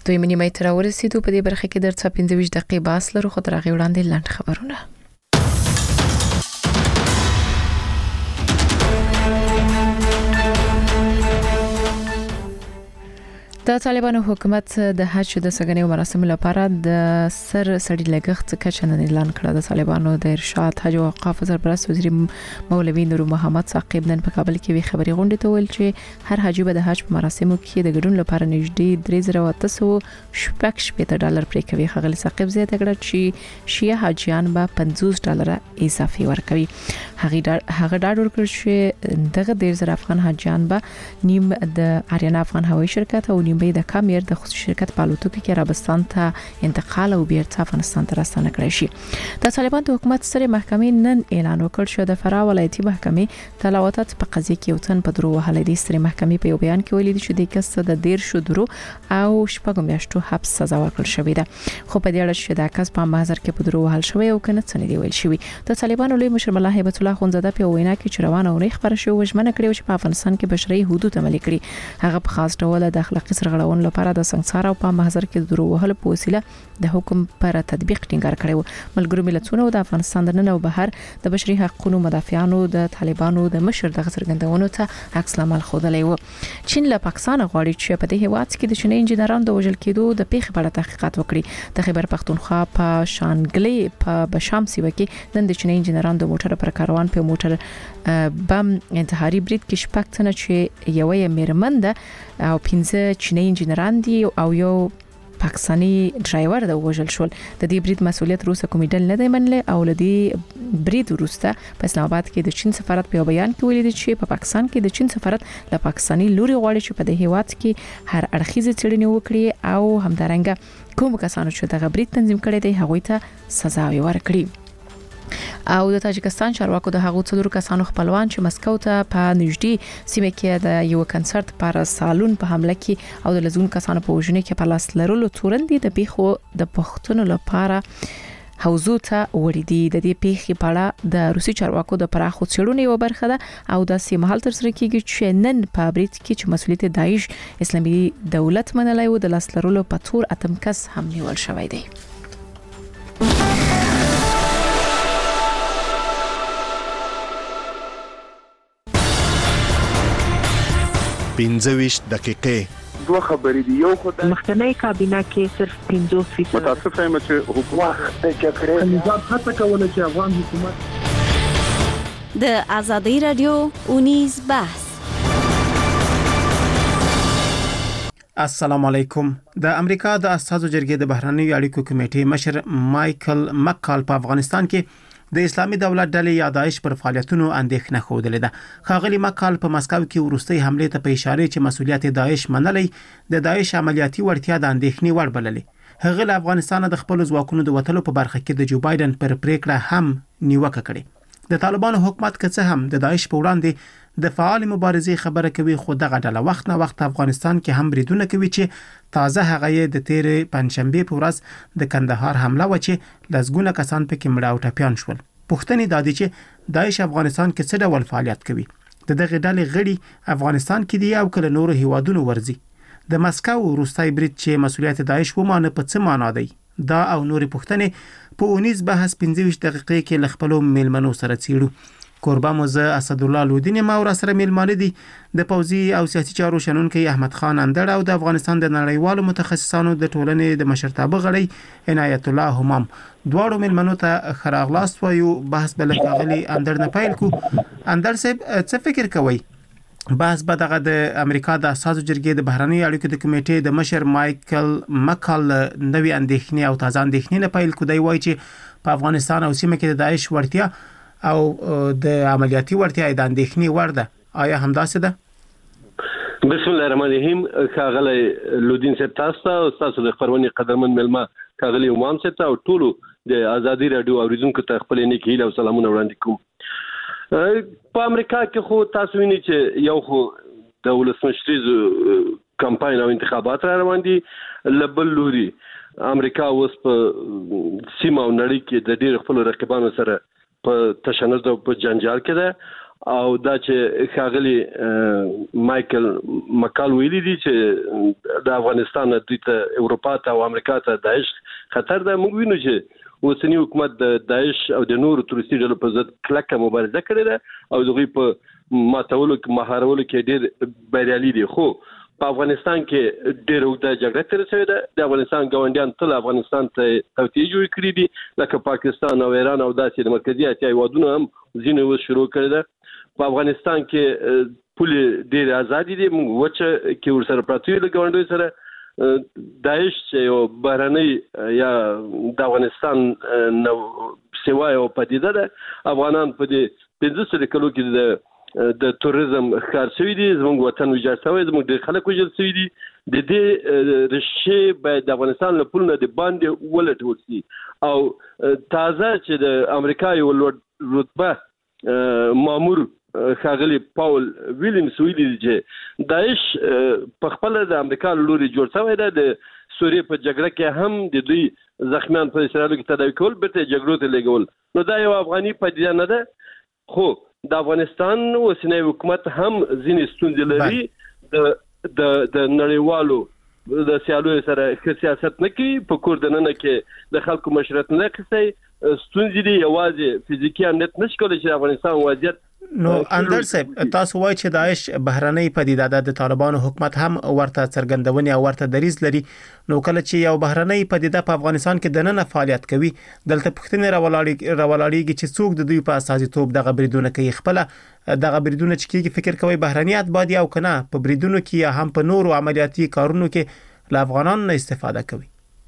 دوی نیمه تر ورسېدو په دې برخه کې درڅ 15 دقیقې باس لرو خو تر هغه وړاندې لاند خبرونه. د طالبانو حکومت د حج د سګنې مراسم لپاره د سر سړي لګښت کچه نن اعلان کړه. د طالبانو د ارشاد حج او اوقاف سرپرست وزیر مولوي نور محمد ثاقب نن په کابل کې وی خبري غونډه ته ویل چې هر حاجی به د حج په مراسمو کې د ګډون لپاره نږدې $3,800 پرې کوي. خغل ثاقب زیاته کړه چې شیعه حاجیان به $50 اضافي ورکوي. هغه ډاډ ورکړ چې دغه $10,000 افغان حاجیان به نیم د آریانا افغان هوایي شرکت او نیمه د کامیر د خصوصي شرکت په الوتکو کې عربستان ته انتقال او بیرته افغانستان ته راستنه کړی شي. د طالبان د حکومت سره محکمې نن اعلان وکړ چې د فراه ولایتي محکمې تلاوتات په قضیه کې یو تن په درو وهلې دي. سره محکمې په یو بیان کې ویلي چې د کس د 10 درو او شپږ میاشتو حبس سزا ورکړل شوې ده. خو په دې اړه چې د کس په محضر کې په درو وهل شوی او کنه څه نه دی ویل شوی. د طالبان لوی مشر ملا هیبت الله خونزاده په وینا کې چې روانه ورې خبره شو وژمنه کړې چې په افغانستان کې بشري حدود عملي کړي. هغه په خاص ډول د اخلاقي سرغړونو لپاره د سنگسار او په محضر کې درو وهل په وسیله د حکم پر تطبیق ټینګار کړو. ملګرو ملتونو د افغانستان د نن او بهر د بشري حقوقو مدافعانو د طالبانو د مشر د څرګندونو ته عکس العمل خوده و. چین له پاکستان غواړي چې په دې هیواد کې د چیني انجنیرانو د وژل کېدو د پیښې په اړه تحقیقات وکړي. د خیبر پختونخوا په شانګلې په بشام سیمه کې نن د چیني انجنیرانو د موټر پر کاروان په موټر بم انتحاري برید کې شپږ تنه چې یو یې میرمن ده او 15 چیني انجنیران دي او یو پاکستانی ډرایور د وژل شول. د دې برید مسولیت روسه کومیډل نه دی منل او لدی برید وروسته په اسلام آباد کې د چین سفارت په بیان کې ویلي چې په پاکستان کې د چین سفارت له پاکستانی لوري غواړي چې په دې هیواد کې هر اړخیزه څېړنې وکړي او همدارنګه کوم کسانو چې د برید تنظیم کړي دي هغوی ته سزا ورکړي. او د تاجکستان چارواکو د هغو څلورو کسانو خپلوان چې مسکو ته په نږدې سیمه کې د یو کنسرت پر سالون په حمله کې او د لزون کسانو په وژنې کې په لاس لرلو تورندې د پیښو د پښتون لپاره حوزو ته وړي دي. د دې پیښې په اړه د روسي چارواکو د پراخو څېړنو یو برخه ده او د سیمهال تر سره کېږي چې نن په برید کې چې مسولیت داعش اسلامي دولت منلای و د لاس لرلو په تور اتم کس هم نیول شوی دی. 15 دقیقې دوه خبرې دي. یو خدای مخکنی کابینه کې صرف 50% متاسف یم چې حکومت د جګړې نظام هڅه کوله چې افغان حکومت د ازادي رادیو اونیز بحث. السلام علیکم. د امریکا د اساسو جرګې د بهرنیو اړیکو کمیټې مشر مایکل مکال په افغانستان کې د اسلامي دولت ډلې یا داعش پر فعالیتونو اندېښنه خوده ده. خاغلی مکال په مسکو کې ورستۍ حمله ته په اشاره چې مسولیت داعش منلې د داعش عملیاتي وړتیا د اندېښنې وړ بللې. هغه له افغانستان د خپل ځواکونو د وټلو په برخه کې د جو بایدن پر پریکړه هم نیوکه کړې. د طالبانو حکومت که هم د داعش په وړاندې د فعال مبارزې خبره کوي خو دغه ډله وخت نه وخت افغانستان کې هم بریدونه کوي چې تازه هغه د تیرې پنځشنبه په ورځ د کندهار حمله و چې لزګونه کسان پکې مړه او ټپيان شول. پښتني دادی چې داعش افغانستان کې څه ډول فعالیت کوي. دغه ډلې غړي افغانستان کې دي او کله نور هیوادونو ورزي. د مسکو روسي برید چې مسولیت داعش ومانه په څه معنا دی؟ دا او نور پښتني په اونیز بحث 15 دقیقې کې لخپلو میلمنو سره چیړو. کوربه موزه اسد الله لودین ما ور سره میلمانه دي د پوزي او سیاسي چارو شنونکو احمد خان اندړ او د افغانستان د نړیوالو متخصصانو د ټولنې د مشرتابه غړي عنایت الله همام. دواړو میلمنو ته خراغلاس وایو. بحث بل غلي اندړ نه پایل کو. اندړ صاحب څه فکر کوي؟ بحث به دغه د امریکا د اساسو جرګې د بهرنیو اړیکو د کمیټې د مشر مایکل مکال نوې اندېښنې او تازه اندېښنې نه پایل کو. دی وایي چې په افغانستان او سیمه کې د داعش ورتیا او د عملیاتي ورتیا د اندېښنې وړ ده. آیا همداسې ده؟ بسم الله الرحمن الرحیم. کاغلی لودین صاحب تاسو او تاسو د خبرونې قدرمن ملما کاغلی امام صاحب او ټولو د ازادي رادیو اوریدونکو ته خپل نیک هیله او سلامونه وړاندې کوم. په امریکا کې خو تاسو وینئ چې یو خو د ولسمشریز کمپاین او انتخابات را روان دي. لبل لوري امریکا اوس په سیمه او نړۍ کې د ډېر خپل رقیبانو سره په تشنج او په جنجال کې ده او دا چې ښاغلي مایکل مکال ویلي دي چې د افغانستان د اروپا ته او امریکا ته داعش خطر ده. موږ وینو چې اوسنی حکومت د داعش او د نورو تروریستي ډلو په ضد کلکه مبارزه کړې ده او دغوی په ماتولو کې مهارولو کې ډېر بریالي دي. خو په افغانستان کې ډېر اوږده جګړه تېره شوې ده. د افغانستان ګاونډیان تل افغانستان ته توطیې جوړې کړې دي لکه پاکستان او ایران او داسې د مرکزي اسیا هېوادونو هم ځینې اوس شروع کړې ده. په افغانستان کې پولې ډېرې ازادې دي. موږ وچه کې ورسره پراته یو له ګاونډیو سره. داعش چې یو بهرنۍ یا د افغانستان نه سوا یو پدیده ده. افغانان په دې 15 کلو کې د توریزم ښکار شوي دي. زموږ وطن ویجاړ شوی، زموږ ډېر خلک وژل شوي دي. د دې ریښې باید د افغانستان له پولو نه د باندې ولټول شي. او تازه چې د امریکا یو لوړ رتبه مامور ښاغلي پاول ویلیمز ویلي دي چې داعش په خپله د امریکا له لوري جوړ شوی ده. د سوریې په جګړه کې هم د دوی زخمیان په اسرائیلو کې تداوي کول، بیرته جګړو ته لیږول. نو دا یو افغاني پدیده نه ده. خو د افغانستان اوسنی حکومت هم ځینې ستونزې لري. د نړیوالو د سیالیو سره ښه سیاست نه کوي. په کور دننه کې د خلکو مشورت نه اخیستی. ستونزې دي یوازې فزیکي امنیت نشي کولی چې د افغانستان وضعیت. نو اندر صاحب تاسو وایي چې داعش بهرنۍ پدیده ده، د طالبانو حکومت هم ورته څرګندونې او ورته دریځ لري. نو کله چې یو بهرنۍ پدیده په افغانستان کې دننه فعالیت کوي، دلته پوښتنې راولاړېږي چې څوک د دوی په استازیتوب دغه بریدونه کوي. خپله دغه بریدونه چې کېږي فکر کوي بهرني اتباع او کنه په بریدونو کې یا هم په نورو عملیاتي کارونو کې له افغانانو نه استفاده کوي.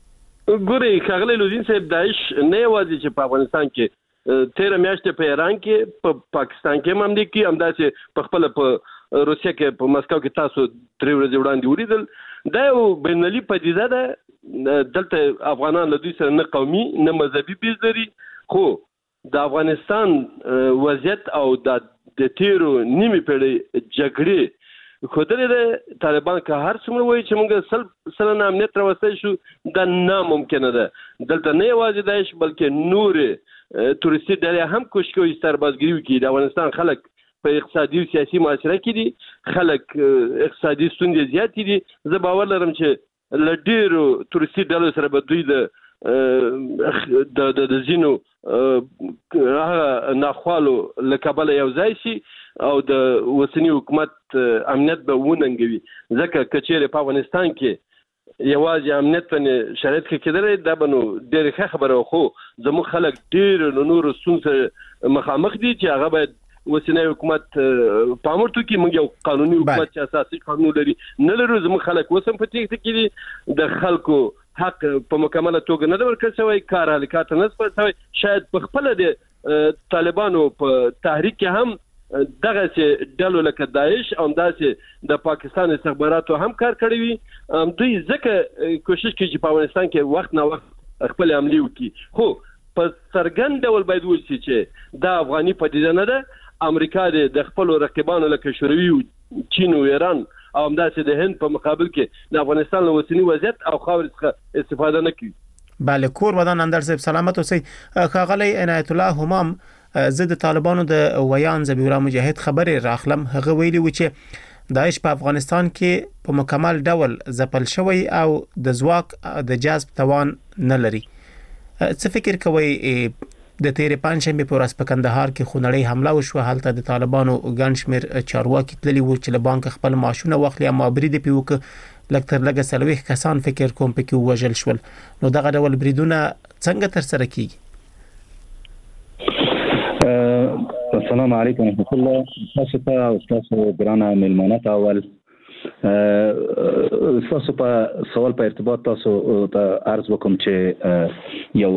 ګوري ښاغلی لودین صاحب، داعش نه یوازې چې په افغانستان کې 13 میاشتې په ایران کې، په پاکستان کې هم دي کې همداسې په خپل په روسیه کې په مسکو کې تاسو 3 ورځې وړاندې ولیدل. دا یو بینالمللي پدیده ده. دلته افغانان له دوی سره نه قومي نه مذهبي بیز لري. خو د افغانستان وضعیت او د تیرو نیمې پیړۍ جګړې ښودلې ده. طالبان که هر څومره وایي چې موږ 100% امنیت راوستی شو، دا ناممکنه ده. دلته نه یوازې داعش بلکې نورې تورستي ډلې هم کوشش کوي سربازګري وکړي. د افغانستان خلک په اقتصادي او سیاسي معاشره کې دي. خلک اقتصادي ستونزې زیاتې دي. زه باور لرم چې له ډېرو تورستي ډلو سره به دوی د ځینو هغه ناخوالو له کبله یو ځای شي او د اوسني حکومت امنیت به وننګوي. ځکه که چیرې په افغانستان کې یوازې امنیت باندې شرایط کې کېدلی، دا به نو ډېرې ښه خبره. خو زموږ خلک ډېر له نورو ستونزو مخامخ دي چې هغه باید اوسنی حکومت پام ورته کړي. موږ یو قانوني حکومت چې اساسي قانون لري نه لرو. زموږ خلک اوس هم په تېښته کې دي. د خلکو حق په مکمله توګه نه ده ورکړل شوی. کار حرکات نه سپارل شوی. شاید په خپله د طالبانو په تحریک کې هم دغه چې ډلو لکه داعش او داسې د پاکستان استخباراتو هم کار کړی وي. دوی ځکه کوشش کوي چې په افغانستان کې وخت نه وخت خپل حملې وکړي. خو په څرګند ډول باید وشي چې دا افغاني پدیده نه ده. امریکا د خپلو رقیبانو لکه شوروي، چین او ایران او همداسې د هند په مقابل کې د افغانستان له اوسني وضعیت او خاورې څخه استفاده نه کوي. بله، کور ودان اندر صاحب سلامت اوسئ. ښاغلی عنایت الله همام، زه د طالبانو د ویان ذبیح مجاهد خبرې راخلم. هغه ویلي و چې داعش په افغانستان کې په مکمل ډول ځپل شوی او د ځواک د جذب توان نه لري. څه فکر کوئ د تیرې پنجشنبې په ورځ په کندهار کې خونړۍ حمله وشوه؟ هلته د طالبانو ګڼ شمېر چارواکي تللي وو چې له بانک خپل معاشونه واخلي، اما برید یې پرې وکړ. لږ تر لږه 40 کسان فکر کوم پکې ووژل شول. نو دغه ډول بریدونه څنګه ترسره کیږي؟ السلام علیکم ورحمۃ اللہ. تاسو ته او تاسو ګرانه مېلمانه ته اول تاسو په سوال په ارتباط تاسو ته عرض وکم چې یو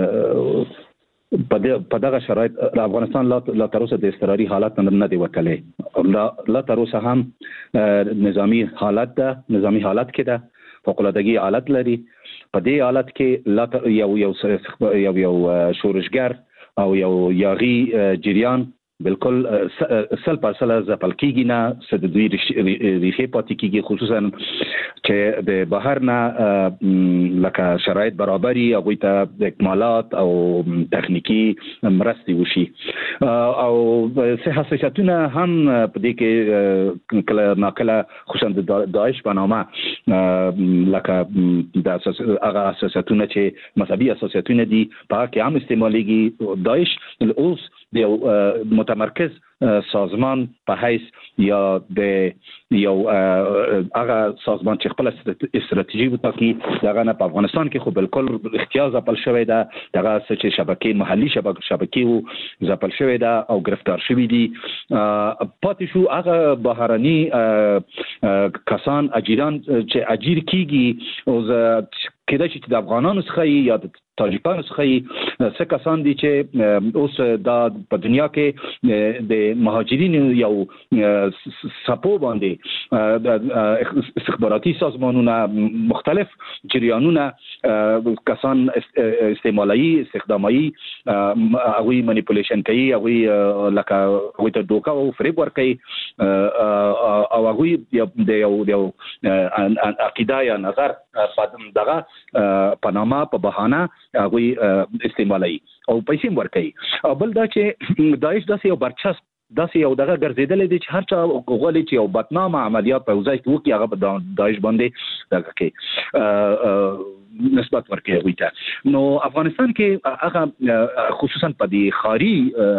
په دغه شرایط افغانستان لا تر اوسه د اضطراري حالت نه دی وتلی. لا تر اوسه هم نظامی حالت کې ده، فوق‌العاده‌ګي حالت لري. په دې حالت کې یو شورشګر او یو یاغي جریان بالکل 100% ځپل کیږي نه څه د دوی ریښې پاتې کیږي خصوصا چې د بهر نه لکه شرایط برابري هغه ته اکمالات او تخنیکی مرستې وشي او سه حساسیتونه هم په دې کې کله ناکله خصوصا د داعش په نامه لکه د هغه حساسیتونه چې مذهبي حساسیتونه دي په کې هم استعماليږي داعش اوس د متمرکز سازمان په حیث یا د یو هغه سازمان چې خپل استراتیژي وټاکي دغه نه په افغانستان کې خو بالکل اختیار ځپل شوی ده دغه چې شبکې محلي شبکې ځپل شوی ده او گرفتار شوی دي پاتې شو هغه بهرني کسان اجیران چې اجیر کیږي او کله چې د افغانانو څخه یا د تاجکانو څخه څه کسان دي چې اوس د په دنیا کې د مهاجرین یو سپو باندې د استخباراتي سازمانونه مختلف جریانونه کسان استعمالي استخدامي هغه منیپولیشن کوي هغه لکه ته دوکا او فریب ور کوي او هغه د یو عقیده یا نظر دغه پنامه په بهانه هغه استعمالي او پیسې ورکړي بل دا چې داعش داسې یو برچسب داسې یو دغه ګرځیدل دي چې هر چا غوړي چې یو بدنامه عملیات په ځای کې وکړي هغه په داعش باندې دغه کې نسبت ورکړي وي ته نو افغانستان کې هغه خصوصا په دي خاري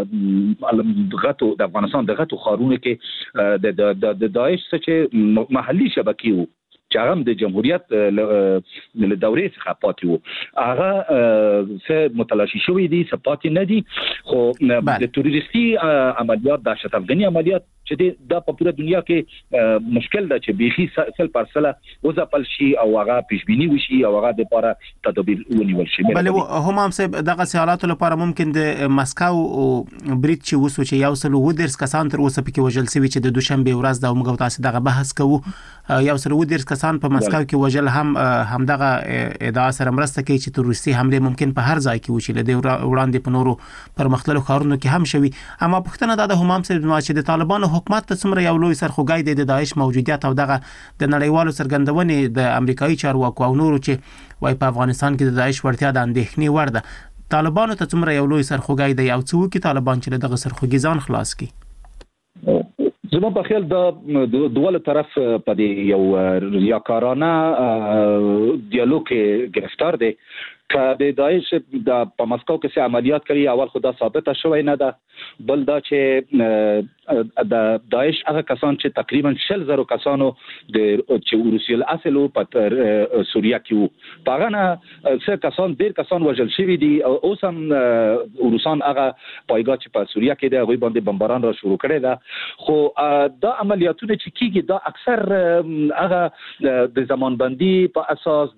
دغه د افغانستان دغه خارونه کې د داعش چې محلي شبکې وو چې هغه د جمهوریت له دورې څخه پاتې وو هغه څه متلاشي شوی دي څه پاتې نه دي خو د تروریستي عملیات د دهشت افغاني عملیات چې د په ټوله دنیا کې مشکل ده چې بيخي 100% وځپل شي او هغه پیشبینی وشي او هغه د لپاره تدابیر ونیول شي بلې هم صاحب دغه سیالاتو لپاره ممکن د مسکو بریټ چې وسو چې یو سل ودرس کسان تر اوسه پکې وجل سوي چې د دوشنبه ورځ د موږ تاسو دغه بحث کوو یو سل ودرس کسان په مسکو کې وجل هم دغه ادعا سره مرسته کوي چې تروریستي حمله ممکن په هر ځای کې وشي لدی وړاندې په نورو پرمختللو ښارونو کې هم شوي اما پښتنه د هم صاحب چې د طالبانو حکومت ته څومره یو لوی سرخوږی د داعش موجودیت او دغه د نړیوالو څرګندونې د امریکایي چارواکو او نورو چې وای په افغانستان کې د داعش ورتیا د اندېښنې وړ ده طالبانو ته څومره یو لوی سرخوږی دی او څو کې طالبان چې دغه سرخوږی ځان خلاص کړي زما په خیال د دوله طرف په دې یو ریاکارانه دیالوګ کې گرفتار دي که د داعش د په مسکو کې څه عملیات کوي اول خدا ثابته شوی نه ده بل دا چې د داعش هغه کسان چې تقریبا 100,000 کسانو د چې روسي اصل په سوریه کې په هغه نه څه کسان ډیر کسان وژل شوی دي او اوس هم روسان هغه پایګاه چې په سوریه کې د غوي باندې بمباران را شروع کړي ده خو دا عملیاتونه چې کیږي دا اکثر هغه د زمانبندي په اساس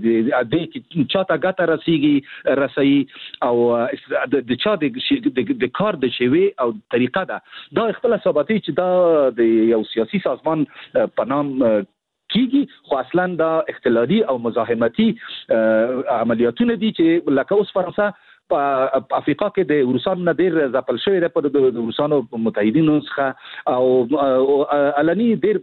د چاته رسي او د چا د کار د شوی او طریقه ده دا خپل ثباتي چې دا د یو سیاسي سازمان په نام کیږي خو اصلا دا اختلالي او مزاحمتي عملیاتونه دي چې لکه اوس فرانسه په افریقا کې د روسانو نه ډیر ځپل شوی دی په د روسانو متحدینو څخه او علني ډیر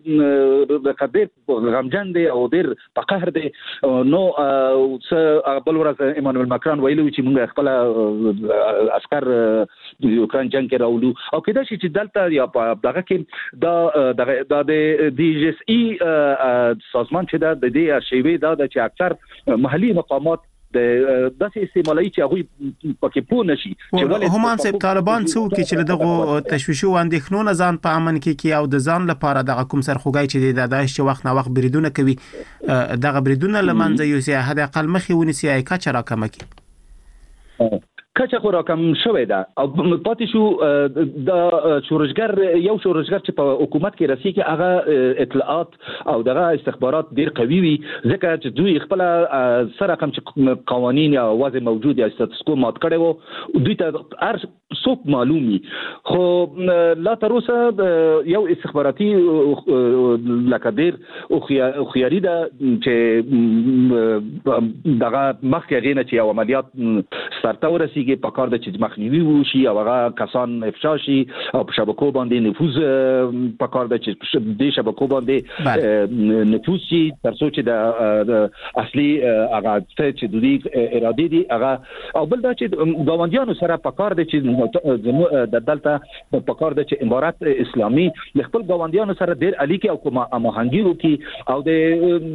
غمجن دی او ډیر په قهر دی نو بل ورځ ایمانوئل ماکرون ویلو چې موږ خپل عسكر د یوکرين جنگ کې راولو او کله چې دلته یا په دغه کې د دی جی اس ای سازمان چې د دې ارشیوي دا چې اکثر محلي مقامات د داسې استعمالي چې هغه پکې پوه نشي چې هم صاحب طالبان څو کې چې دغه تشویشو اندېښنو نه ځان په امن کې او د ځان لپاره دغه کوم سرخوږی چې د داعش وخت نه وخت بریدونه کوي دغه بریدونه لمنځه یو سي حد اقل مخې ونیسي اي کچ راکمه کی کچه خو راکم شوی ده او پاتې شو د شورشګر چې په حکومت کې رسي کې هغه اطلاعات او دغه استخبارات ډیر قوي وي ځکه چې دوی خپل سره کوم چې قوانين یا وضع موجود یا ستاتس کو مات کړي وو دوی ته هر څوک معلومي خو لا تر اوسه یو استخباراتي لکه ډیر او خياري ده چې دغه مخکې غینه چې عملیات ستارته ورسي کیږي په کار د چې مخنیوي وشي او هغه کسان افشا شي او په شبکو باندې نفوذ په کار د چې د شبکو باندې نفوذ شي تر څو چې د اصلي هغه چې د دې اراده دي هغه او بل دا چې ګاونډیانو سره په کار د چې د دلته په کار د چې امارات اسلامي د خپل ګاونډیانو سره ډېر اړیکې او هماهنګي وکړي او د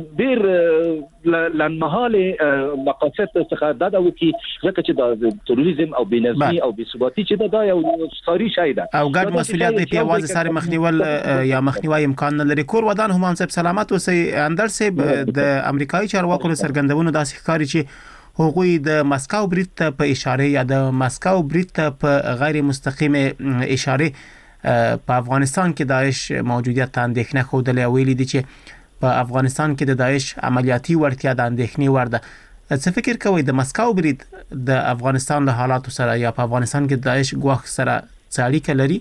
ډېر لنمحاله مقاصد څخه دا وکړي ځکه چې د تروریزم او بېنظمي او بېثباتي چې دا یو ستاري شای ده او ګډ مسولیت دی په واځ سره مخنیول یا مخنیوي امکان نه لري. کور ودان هم صاحب سلامت اوسئ. اندر صاحب د امریکایي چارواکو سرګندونو داسې ښکاري چې هغوی د مسکو برید ته په اشاره یا د مسکو برید ته په غیر مستقیم اشاره په افغانستان کې داعش موجودیت ته اندېښنه خوده ویلي دي چې په افغانستان کې د داعش عملیاتي وړتیا د اندېښنې وړ ده. څه فکر کوئ د مسکو برید د افغانستان له حالاتو سره یا په افغانستان کې د داعش ګواښ سره څه اړیکه لري؟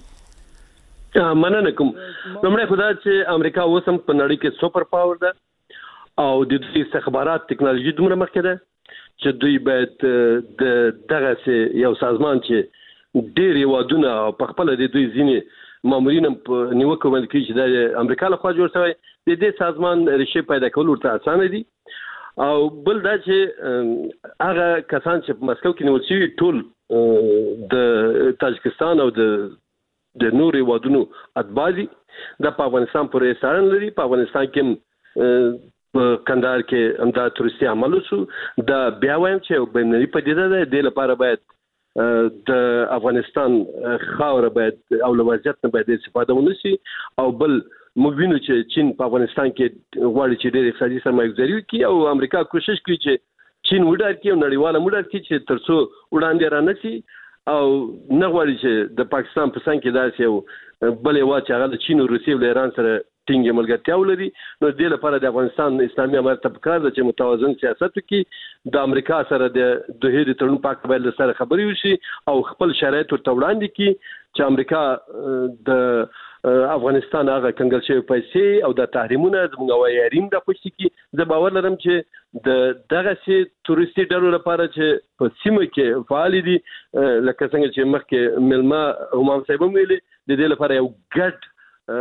مننه کوم. لومړی خو دا چې امریکا اوس هم په نړۍ کې سوپر پاور ده او د دوی استخبارات ټکنالوژي دومره مخکې ده چې دوی باید د دغه یو سازمان چې ډېر هیوادونه په خپل د دوی ځینې مامورین په نیوکه باندې کوي چې د امریکا لخوا جوړ شوی د دې سازمان ریښې پیدا کول ورته اسانه دي. او بل دا چې هغه کسان چې په مسکو کې نیول شوي ټول د تاجکستان او د نور هیوادونو اتباع دي. د په افغانستان پورې سارن لري. په افغانستان کې په کندهار کې همدا تروریستي عمل وشو. دا بیا وایم چې بینالمللي پدیده ده. د لپاره باید د افغانستان خاوره باید او وضعیت نه باید استفاده ونشي. او بل موږ وینو چې چین په افغانستان کې غواړي چې ډېر اقتصادي سرمایه‌ګذاري وکړي او امریکا کوشش کوي چې چین وډار کړي او نړیواله وډار کړي چې ترڅو وړاندې رانشي او نه غواړي چې د پاکستان په څنګ کې داسې یو بل یو چې هغه د چین او روسیې او ایران سره ټینګه ملګرتیا ولري. نو د دې لپاره د افغانستان اسلامي امارت ته پکار ده چې متوازن سیاست وکړي. د امریکا سره د دوه د تړون په اړه باید سره خبرې وشي او خپل شرایط ورته وړاندې کړي چې امریکا د افغانستان هغه کنګل شوی پیسې او د تحریمونه زموږ هوایي حریم د پښتي کې زه باور لرم چې د دغه سي تورستي ډلو لپاره چې په سیمه کې فعال دي لکه څنګه چې مخکې ملما همام صاحب ویلي د دې لپاره یو ګډ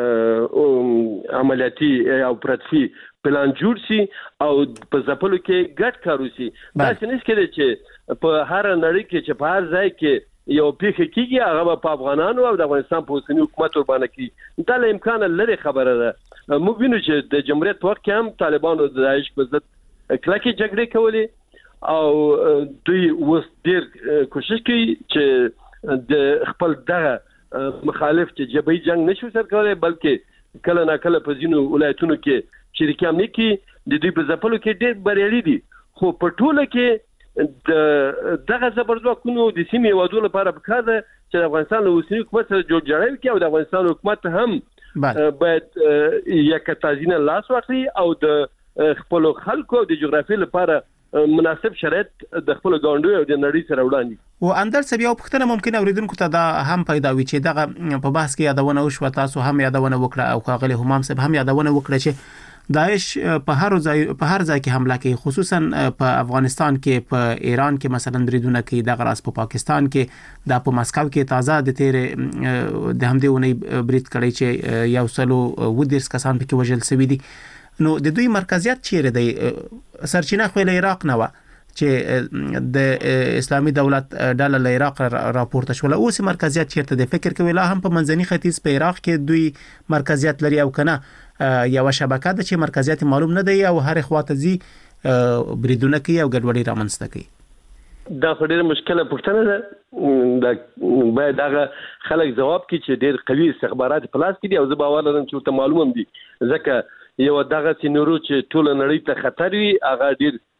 عملیاتي او پراتفي پلان جوړ شي او په ځپلو کې ګډ کار وشي. دا څه نشي کېدای چې په هر نړۍ کې چې په هر ځای کې یو پیښه کیږي هغه په افغانانو او د افغانستان په اوسنی حکومت ورباندې کوي. دا له امکان لري خبره ده. موږ وینو چې د جمهوریت وخت کې هم طالبانو د داعش په ضد کلکې جګړې کولې او دوی اوس ډېر کوشش کوي چې د خپل دغه مخالف چې جبهي جنگ نشو سر کولای بلکې کله نا کله په ځینو ولایتونو کې شریکان نه کی د دوی په ځپلو کې ډېر بریالي دي. خو په ټوله کې دغه زبردستونو د سیمې وادو لپاره پکار ده چې افغانستان له اوسنی حکومت سره جوړجاړی وکړي او د افغانستان حکومت هم باید یک تازینه لاس واخلي او د خپل خلکو د جغرافیې لپاره مناسب شرایط د خپل ګاونډي او د نړۍ سره وړاندې. و اندر څه بیا پختنه ممکن اوریدونکو ته دا هم پیدا وي چې دغه په بحث کې یادونه وشو تاسو هم یادونه وکړه او کاغلی همام صاحب هم یادونه وکړه چې داعش په هر ځای کې حمله کوي خصوصا په افغانستان کې په ایران کې مثلا بریدونه کوي د غراس په پاکستان کې د په مسکو کې تازه د تیر د همدې ونی برید کړی چې یو سلو ودیرس کسان پکې وژل شوی دي. نو د دوی مرکزیت چیرې دی؟ سرچینه خو له عراق نه و چې د اسلامي دولت ډله له عراق راپورته شول. اوس مرکزیت چیرته دی؟ فکر کوي لا هم په منځني ختیځ په عراق کې دوی مرکزیت لري او کنه یو شبکه ده چې مرکزیت معلوم نه دی او هر خواته زی بریدونه کوي او ګډوډي رامنځته کوي. دا ډېر مشکله پوښتنه ده. دا باید هغه خلک جواب کړي چې ډېر قوي استخبارات په لاس کې دي او زه باور لرم چې ورته معلوم دي ځکه یو دغه سينورو چې ټول نړۍ ته خطر وي هغه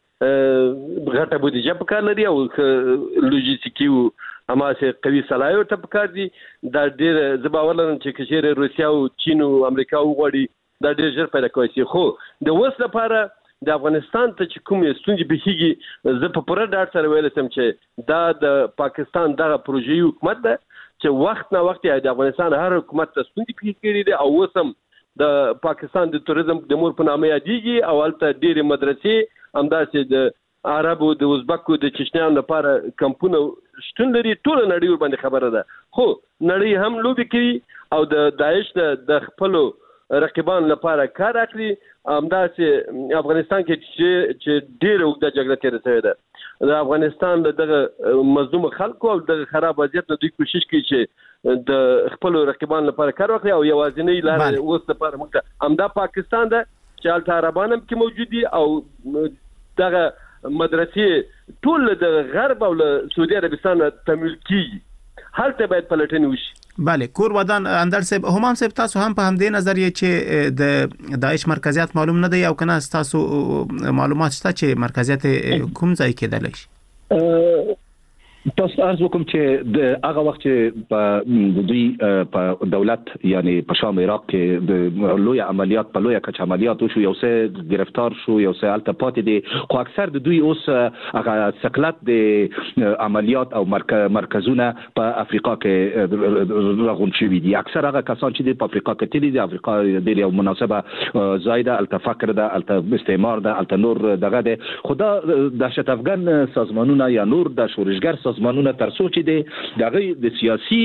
ډېر غټه بودیجه پکار لري او لوجستیکي هماسه قوي صلاحیت پکار دي. دا ډېر زه باور لرم چې کشیر روسیا او چین او امریکا وغواړي دا ډېر ژر پیدا کوي. خو د اوس لپاره د افغانستان ته چې کوم ستونزې بهیږي زه په پوره ډاډ سره ویل سم چې دا د پاکستان دغه پروژې حکومت ده چې وخت نه وخت د افغانستان هر حکومت ته ستونزې پیښ کړي دي او اوس هم د پاکستان د توریزم د مور په نامه یادېږي او هلته ډېرې مدرسې همداسې د عربو د ازبکو د چشنیانو لپاره کمپونه شتون لري ټول نړۍ ور باندې خبره ده خو نړۍ هم لوبي کوي او د داعش د خپل رقیبان لپاره کار اخلي همداسې افغانستان کې چې ډېر اوږده جګړه تېره شوې ده د افغانستان دغه مظلوم خلکو او د خراب وضعیت نه دوی کوشش کوي چې د خپل رقیبان لپاره کار وکړي او یوازینی لار اوس لپاره موږ همدا پاکستان ده چې هلته عربان هم کې موجود دي او دغه مدرسې ټول د غرب او له سعودي عربستان تمویل کیږي هلته باید پلټنې وشي بله کور ودان اندر صاحب همام صاحب تاسو هم په همدې نظریه چې د داعش مرکزیت معلوم نه دی او کنه تاسو معلومات شته چې مرکزیت کوم ځای کې کېدلی شي تاسو ارزو کوم چې د هغه وخت چې په دوی په دولت یعنی په شام عراق کې د لوی عملیات په لوی کچ عملیات شو یو څه گرفتار شو یو څه الته پاتې دي خو اکثر د دوی اوس هغه سکلت د عملیات او مرکزونه په افریقا کې راغون شوي دي اکثر هغه کسان چې په افریقا کې تللي دي افریقا د یو مناسبه زایده الته فقر ده الته استعمار ده الته نور دغه ده خدا دهشت افغان سازمانونه یا نور د شورشګر سازمانونه تر څو چې دغه د سیاسي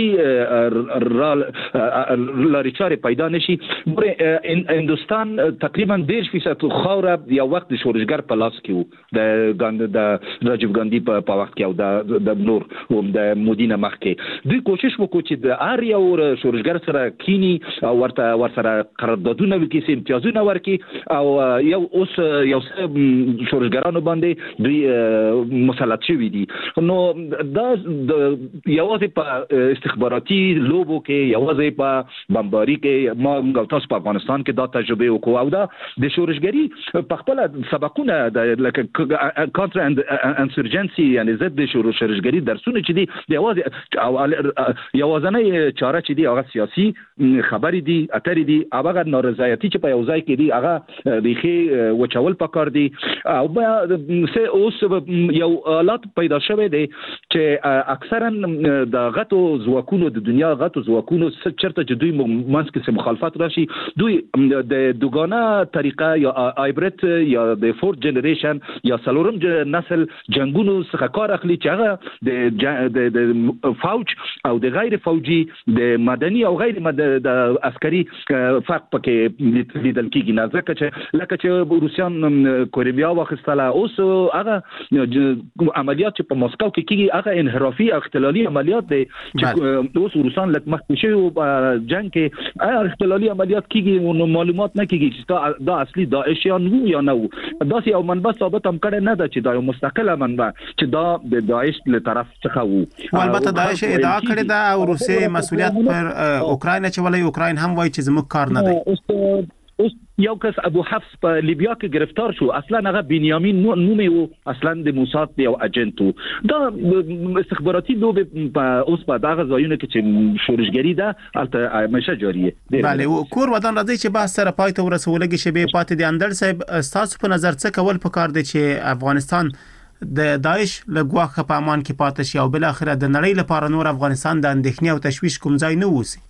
لارې چارې پیدا نشي هندوستان تقریبا 10% خوره یو وخت د شورشګر په لاس کې وو د راجیو ګاندی په وخت کې او د نور او د مودي نه مخکې دوی کوشش وکړي چې د هر یو شورشګر سره کینی او ورسره قراردادونه وکړي امتیازونه ورکړي او یو اوس یو شورشګرانو باندې دوی مسلط شوي دي نو دا یوازې په استخباراتي لوبو کې یوازې په بمباري کې ما تاسو په افغانستان کې دا تجربه وکړو او دا د شورشګری په خپل سبقونه د لکه کانتر انسرجنسي یعنی ضد د شورشګری درسونه چې دي یوازنۍ چاره چې دي هغه سیاسي خبرې دي اترې دي هغه نارضایتي چې په یو ځای کې دي هغه بيخي وچول پکار دي او اوس یو حالت پیدا شوه دي چې اکثرا د غټو ځواکونو د دنیا غټو ځواکونو چرته چې دوی منځ کې مخالفت راشي دوی د دوګانه طریقه یا هایبرید یا د فورث جنریشن یا سلورم نسل جنگونو څخه کار اخلي چې هغه د فوج او د غیر فوجي د مدني او غیر د عسکري فرق پکې لیدل کېږي نه ځکه چې روسیان کوریا واخیستله اوس هغه عملیات چې په مسکو کې کېږي هغه انحرافي اختلالي عملیات دي چې اوس روسان لکه مخکې شوی په جنگ کې اختلالي عملیات کېږي نو معلومات نه کېږي چې دا اصلي داعش یا نه وو دا یو منبع ثابت هم کړی نه ده چې دا یو مستقله منبع چې دا د داعش له طرف څخه وو البته داعش ادعا کړې ده او روسي مسؤلیت پر اوکراین چولې اوکراین هم وایي چې زموږ کار نه دی اوس یو کس ابو حفص په لیبیا کې گرفتار شو اصلا هغه بنیامین نومي وو اصلا د موساد یو اجنټ وو دا استخباراتي لوب اوس په دغه ځایونو کې چې شورشګری ده البته همیشه جاری دی بله کور ودان راځي چې بحث سره پای ته ورسولږي شی به پاتې دي اندر صاحب تاسو په نظر څه کول پکار دي چې افغانستان د داعش له ګواښه په امان کې پاتې شي او بل اخره د نړۍ لپاره نور افغانستان د اندېښنې او تشویش کوم ځای نه ووسی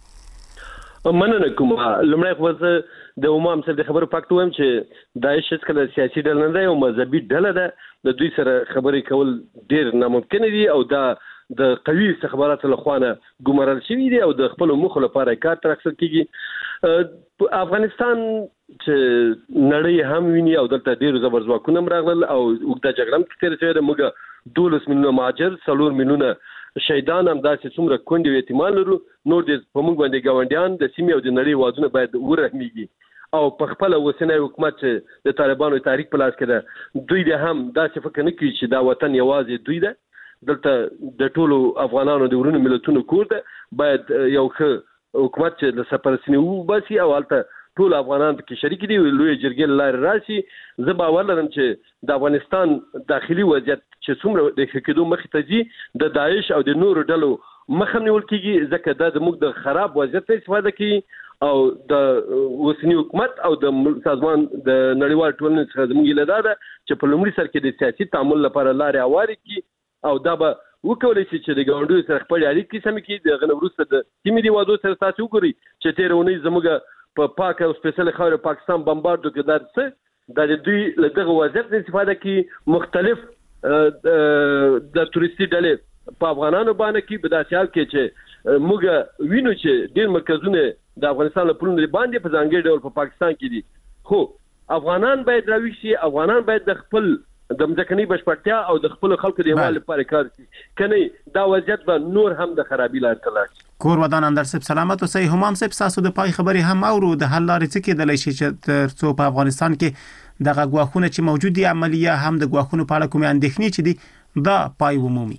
مننه کوم لمړی خو د امام صاحب د خبرو پکټ وایم چې داعش څخه سیاسي ډله نه دی او مذهبي ډله ده د دوی سره خبرې کول ډیر ناممکن دي او دا د قوي استخباراتو لخوانه ګمارل شوی دي او د خپل مخ لپاره کار تر اخر کیږي افغانستان چې نړۍ هم ویني او دلته ډیر زبر ځواکونه راغلل او وګړه جګړه کې تیر شوی د موږ 12 میلیونه مهاجر 4 میلیونه شهیدان هم داسې څومره کونډې احتمال لرو نور د په موږ باندې ګاونډیان د سیمې او د نړۍ وادونه باید ورحمېږي او په خپل وسنۍ حکومت چې د طالبانو تحریک په لاس کې ده دوی د هم داسې فکر نه کوي چې دا وطن یوازې دوی ده دلته د ټولو افغانانو د ورونو ملتونو کور ده باید یو ښه حکومت چې د سپارښتنې وباسي او هلته ټول افغانان کې شریک دي لوی جرګې لارې راشي زه باور لرم چې د افغانستان داخلي وضعیت چې څومره د ښه کېدو مخې ته ځي د داعش او د نورو ډلو مخه نیول کېږي ځکه دا زموږ د خراب وضعیت څخه استفاده کوي او د اوسني حکومت او د سازمان د نړیوال ټولنې څخه زموږ له ده چې په لومړي سر کې د سیاسي تعامل لپاره لارې هوارې کړي او دا به وکولای شي چې د ګاونډیو سره خپل اړیکې سمې کړي د غنه وروسته د سیمې د وادو سره تاسو وګورئ چې تېره اونۍ زموږ په پاک او سپیشل خاور پاکستان بمباردو کې درڅ د دوی له دغه وضعیت استفاده کوي مختلف د توريستي ډلې په افغانانو باندې کې په داسې حال کې چې موږ وینو چې ډېر مرکزونه د افغانستان له پلونو باندې په ځانګړي ډول په پاکستان کې دي خو افغانان باید راوي شي افغانان باید د خپل د مځکني بشپړتیا او د خپل خلکو د امال لپاره کار کوي کني دا وضعیت به نور هم د خرابې لار ته لاړ کور ودان اندر سب سلامت اوسئ همام سب تاسو د پای خبري هم اورو د حل لارې څه کېدلی شي چې تر څو په افغانستان کې دغه غواخونه چې موجود دي عملیه هم د غواخونو په اړه کومې اندېښنې چې دي دا پای ومومي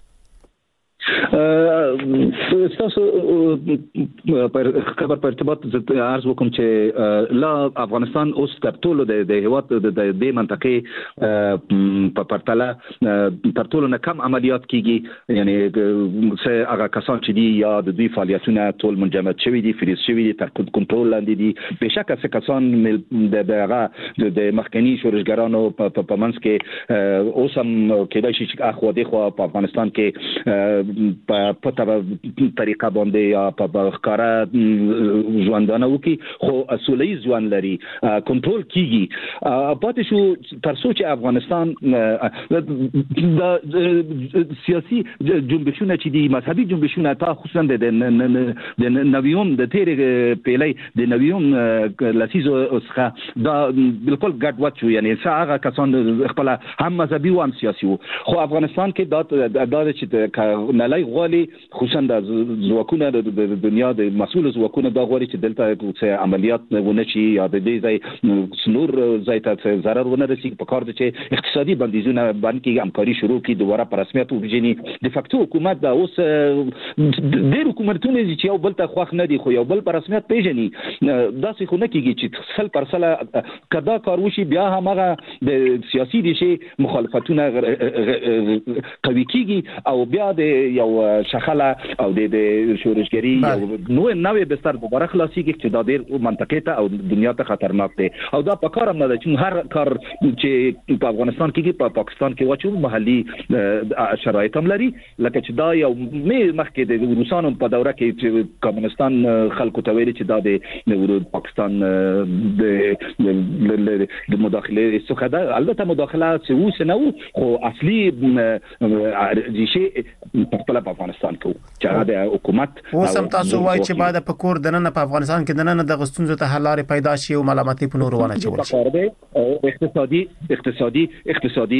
تاسو پر خبر په ارتباط عرض وکم چې لا افغانستان اوس تر ټولو د هیواد د دې منطقې په پرتله تر ټولو نه کم عملیات کیږي یعنی څه هغه کسان چې دي یا د دوی فعالیتونه ټول منجمد شوی دي فریز شوی دي تر کنټرول لاندې دي بهشکه څه کسان د هغه د مخکنی شورشګرانو په منځ کې اوس هم کېدای شي چې اخو د خو په افغانستان کې په طریقه باندې یا په ښکارا ژوندانه وکي خو اصولي ځوان لري کنټرول کیږي پاتې شو تر څو چې افغانستان د سیاسي جنبشونه چې دي مذهبي جنبشونه تا خصوصا د نویوم د تیرې پیلې د نویوم لسیزو څخه دا بالکل ګډوډ شو یعنی هغه کسان خپل هم مذهبي او هم سیاسي خو افغانستان کې دا چې نلای غوالي خصوصا د ځواکونو د دنیا د مسؤل ځواکونو دا غوړي چې دلته عملیات ونه شي یا د دې ځای سنور ځای ته ضرر ونه رسي په کار دي چې اقتصادي بندیزونه باندې همکاري شروع کړي دوباره په رسمیت وګوري د فاکتو حکومت دا اوس ډېر حکومتونه چې یو بل ته خوښ نه دي خو یو بل په رسمیت پیژني داسې خو نه کیږي چې 100% کدا کار وشي بیا همغه د سیاسي دي شي مخالفتونه قوي کیږي او بیا د یو شخله او د شورشګری یو نوې بستر دوباره خلاصيږي چې دا ډېر منطقه ته او دنیا ته خطرناک دی او دا په کار هم نه ده چې هر کار چې په افغانستان کې په پاکستان کې واچو محلي شرایط هم لري لکه چې دا یو مخکې د روسانو په دوره کې چې کمونستان خلکو ته ویلي چې دا د پاکستان د مداخله څخه ده البته مداخله څه وسه نه خو اصلي ریشه په افغانستان کې چې هغه د حکومت اوسم تاسو وایي چې بعد په کور دننه په افغانستان کې دننه د غستونزو ته حل لارې پیدا شي او ملامتي په نور ونه چول شي اقتصادي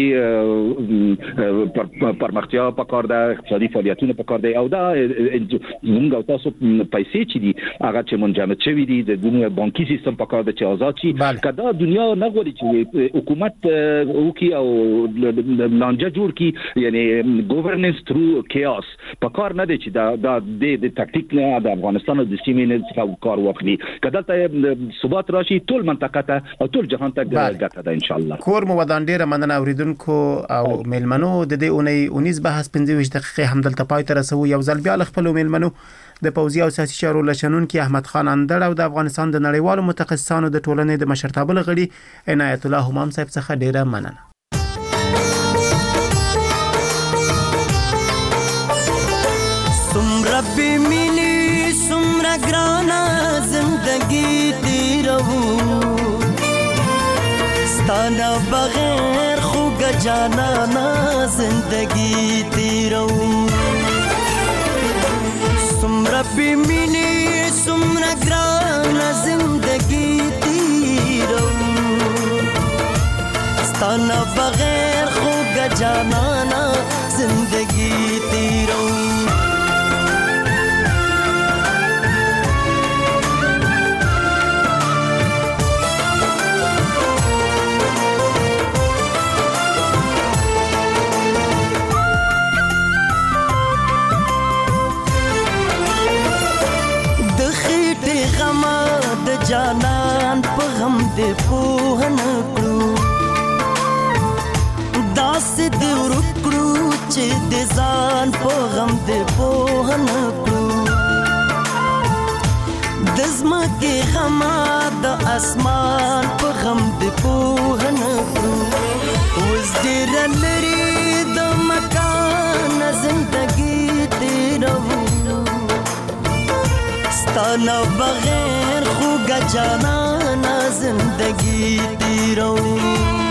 پرمختیا په کار ده اقتصادي فعالیتونه په کار ده او دا موږ تاسو پیسې چې دي هغه چې منجمد شوی دي د دنیا بانکي سیستم په کار ده چې آزاد شي کدا دنیا نه غواړي چې حکومت وکي او لانجه جوړ کی یعنی ګورننس تھرو کیاس په کار نه دی چې دا د تکتیک نه د افغانستان د سیمې نه څخه کار واخلي کله ته ثبات راشي ټول منطقه ته او ټول جهان ته ګټه ده ان شاء الله کور مو ودان ډیره مننه اوریدونکو او میلمنو د دې اونۍ 19 بحث 15 دقیقې همدلته پای ته رسو یو ځل بیا خپل میلمنو د پوزي او سیاسي چارو لشنون کې احمد خان اندړ او د افغانستان د نړیوالو متخصصانو د ټولنې د مشرتابه غړي عنایت الله همام صاحب څخه ډیره مننه ربی ملی سمرا گرانا زندگی تیرو ستانا بغیر خوگ جانانا زندگی تیرو ربی ملی سمرا گرانا زندگی تیرو ستانا بغیر خوگ جانانا زندگی تیرو جانان په غم دې پوهن کړو داس دې ورکړو چې دې ځان په غم دې پوهن کړو د زمکه غم د اسمان په غم دې پوهن کړو وز دې لري د مکان زندګي دې رو ताना बगैर खुगा जाना ना जिंदगी दी रहूं